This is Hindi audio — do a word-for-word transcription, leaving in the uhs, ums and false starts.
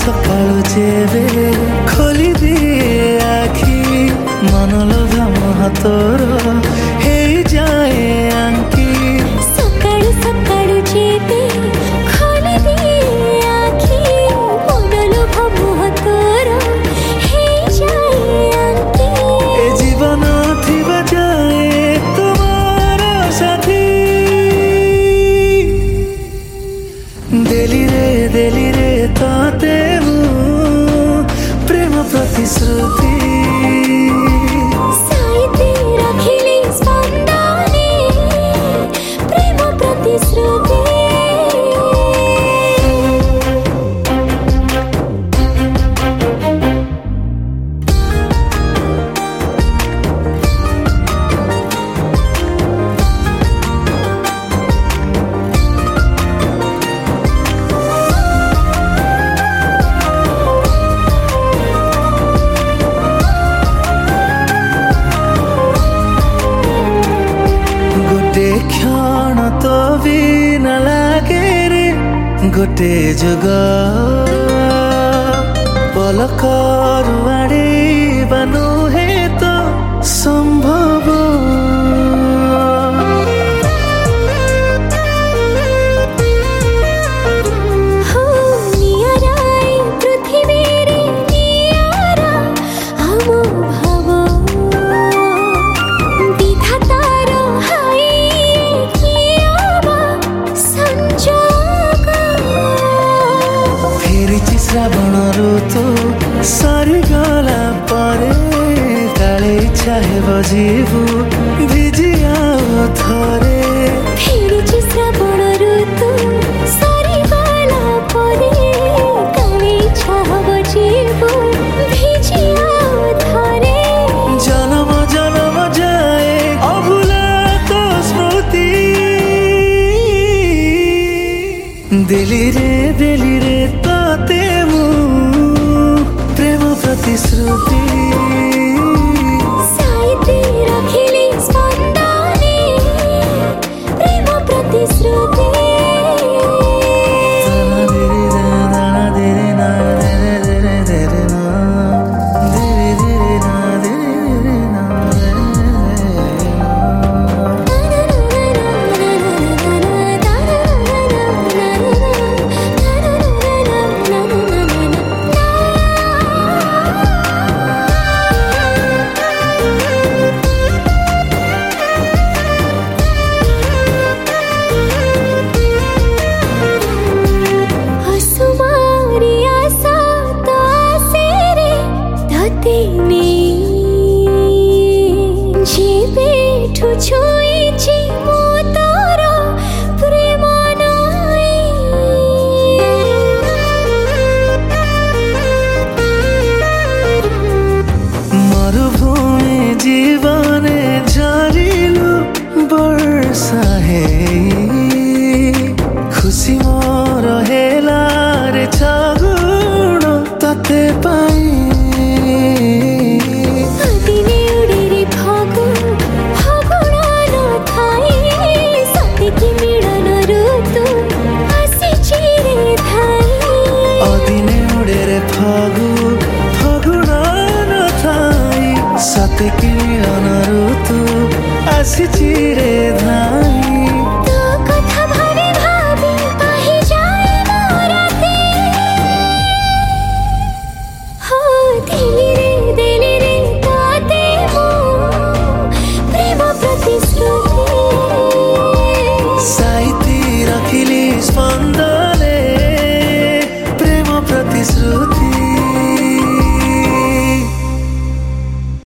सकाळु जेबे खोली दिए आखि मन लोभा मोह तोर हे जाए आंकी सकाळु सकाळु जेबे खोली दिए आखि मन लोभा मोह तोर हे जाए आंकी ए जीवन थिबा जाए तुम्हार साथी देली रे देली रे ताते प्रेम प्रतिश्रुति साइते रखिली स्पंदने प्रेम प्रतिश्रुति क्षण तो भी न लागे रे गोटे जुग पलकर आड़े बानु है तो संभव श्रावण ऋतु सरी गला परे काले इच्छा है बजीबू भिजी आओ थरे फेरिछि श्रावण ऋतु सरी गला परे काले इच्छा है बजीबू भिजी आओ थरे जन्म जन्म जाए अभुला तो स्मृति दिली रे दिली रे ताते प्रेम प्रतिश्रुति साइते रखिली स्पंदने प्रेम प्रतिश्रुति मरुभूमि जीवने झरिलु वर्षा है खुशी मोर हेला रे छगुण तते पाई दिने उडेरे फागु फागुण न थाई सतेकी मिलन ऋतु आसिछि रे धाई अदिने उडेरे फागु फागुण न थाई सतेकी मिलन ऋतु आसिछि रे